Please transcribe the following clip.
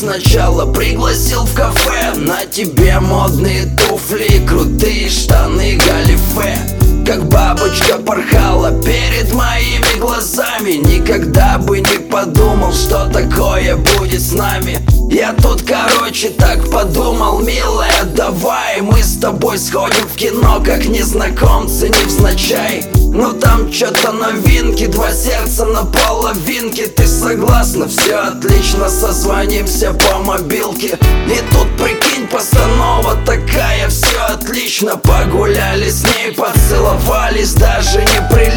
сначала пригласил в кафе. На тебе модные туфли, крутые штаны, галифе. Как бабочка порхала перед моими глазами. Никогда бы не подумал, что такое будет с нами. Я тут, короче, так подумал: милая, давай мы с тобой сходим в кино, как незнакомцы, невзначай. Ну там чё-то новинки, два сердца на половинке. Ты согласна? Все отлично, созвонимся по мобилке. И тут, прикинь, постанова такая: все отлично, погуляли с ней, поцеловались, даже неприлично.